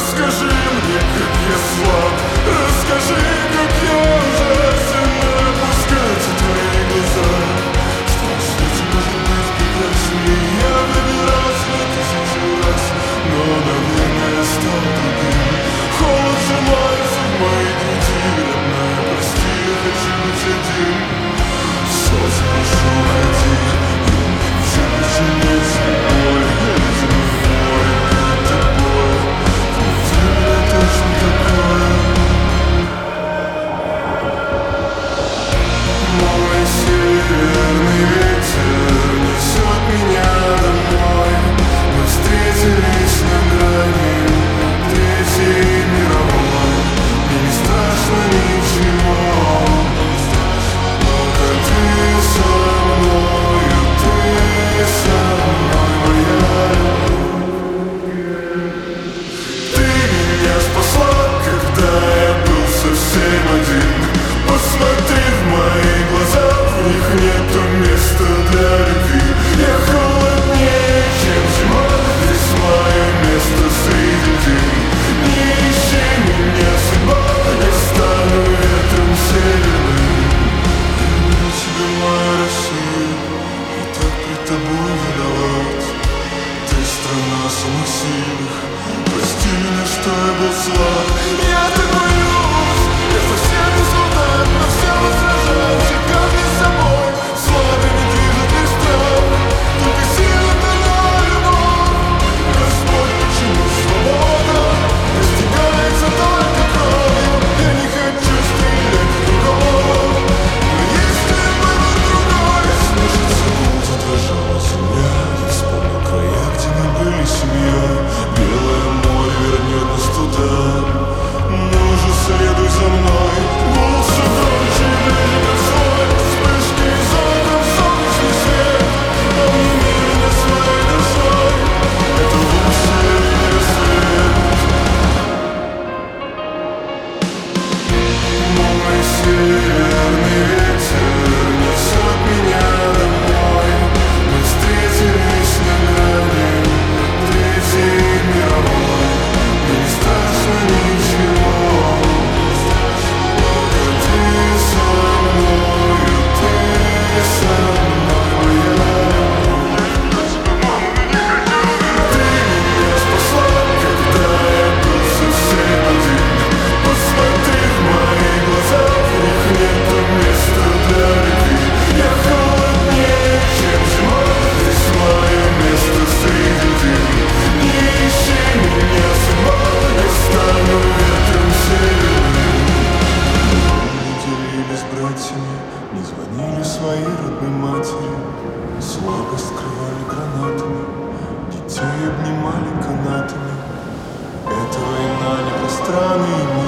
Расскажи мне, как я слаб, расскажи, как я ужасен. Опускаются твои глаза. Что на свете может быть прекраснее? Я выбирался тысячу раз, но, наверное, стал другим. Холод сжимается в моей груди, родная, прости, я хочу быть один. Солнце, прошу, уходи, все причинит тебе боль. Ледяное море перед тобой, внутри меня точно такое. Мой северный ветер несет меня домой. Мы встретились на грани Третьей мировой. Мне не страшно ничего, пока ты со мною, ты со мной, моя любовь. Ты меня спасла, когда я был совсем один. Посмотри в мои глаза, в них нету места для любви. Я холоднее, чем зима, здесь мое место среди дым. Не ищи меня, судьба, я стану ветром северным. Люблю тебя, моя Россия, и так пред тобой виноват. Ты страна самых сильных, прости меня, что я был слаб. Я так боюсь, я совсем не солдат, но все мы сражаемся, каждый с собой. Слабыми движет лишь страх, только сила дана любовь. Господь, почему свобода достигается только кровью? Я не хочу стрелять в другого, но если выбор другой, слышится гул, задрожала земля. Я вспомнил края, где мы были семьей. Белое море вернет нас туда. Ну же, следуй за мной. Гул все громче и ближе, как свой. Вспышки из окон, солнечный свет. Обними меня своей душой. Это лучший рассвет. Мой северный ветер несет меня домой. Мы встретились на грани Третьей мировой. Мне не страшно ничего, пока ты со мною, ты со мной, моя. Ты меня спасла, когда я был совсем один. Посмотри в мои глаза, в них нету места для любви. Я холоднее, чем зима, здесь мое место среди дым. Не ищи меня, судьба, я стану ветром северным. Мы не делились братьями, не звонили своей родной матери. Слабость скрывали гранатами, детей обнимали канатами. Эта война не про страны и